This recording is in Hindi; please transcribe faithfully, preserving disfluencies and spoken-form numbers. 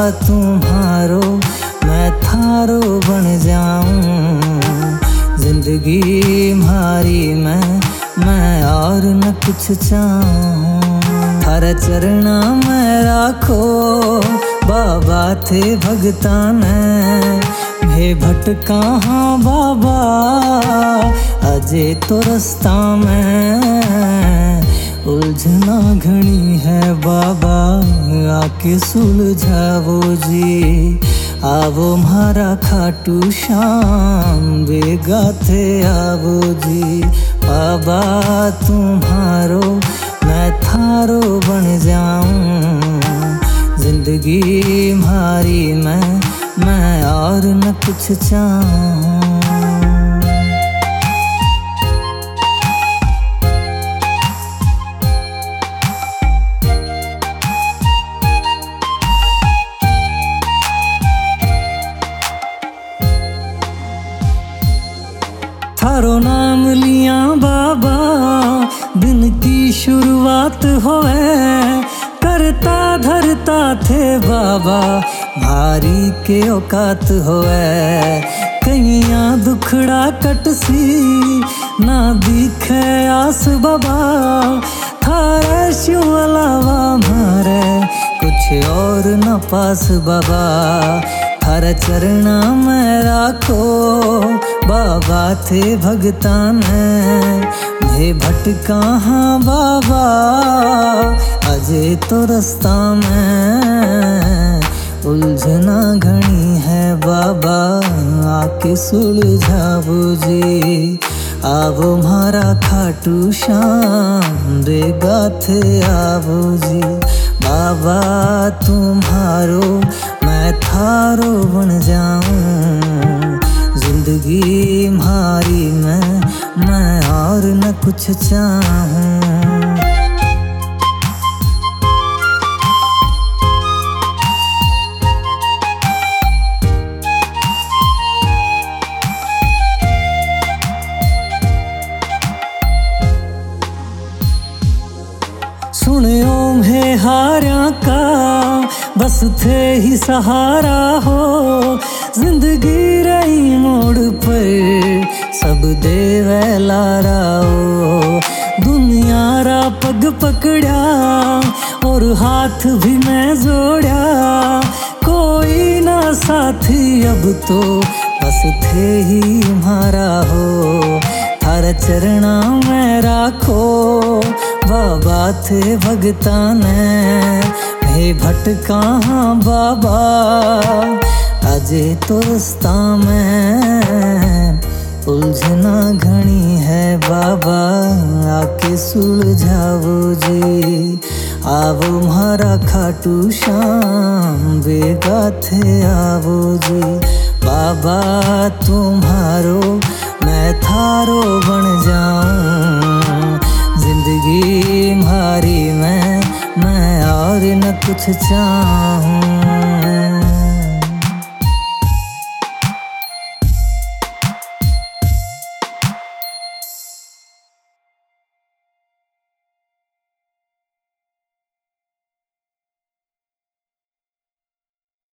तुम्हारो मैं थारो बन जाऊं, जिंदगी म्हारी मैं मैं और न कुछ चाहूं। थारा चरणा में राखो बाबा थे भगता ने, भे भटका हाँ बाबा अजे तो रास्ता में। उलझना घनी है बाबा आके सुलझावो जी, आवो म्हारा खाटू श्याम बेगा थे आवो जी। बाबा तुम्हारो मैं थारो बन जाऊं, जिंदगी म्हारी मैं मैं और न कुछ चाहूं। थारो नाम लिया बाबा दिन की शुरुआत होवे, करता धरता थे बाबा भारी के औकात होवे। कईया दुखड़ा कटसी ना दिखे आस बाबा, थारे शिव अलावा मारे कुछ और न पास बाबा। थारा चरणा में राखो बाबा थे भगता ने, भे भटका हाँ बाबा अजे तो रास्ता में। उलझना घनी है बाबा आके सुलझावो जी, आवो म्हारा खाटू श्याम बेगा थे आवो जी। बाबा तुम्हारो मैं थारो बन जाऊं, जिंदगी म्हारी मैं मैं और न कुछ चाहूं। सुनियो है हारा का बस थे ही सहारा हो, जिंदगी रही मोड़ पर सब देवे लाराओ। दुनिया रा पग पकड़ा और हाथ भी मैं जोड़ा, कोई ना साथी अब तो बस थे ही म्हारा हो। थारा चरणा में राखो बाबा थे भगता ने, भे भटका हाँ बाबा अजे तो रास्ता में। उलझना घनी है बाबा आके सुलझावो जी, आवो म्हारा खाटू श्याम बेगा थे आवो जी। बाबा तुम्हारो मैं थारो बन जाऊं, जिंदगी म्हारी मैं मैं और न कुछ चाहूं।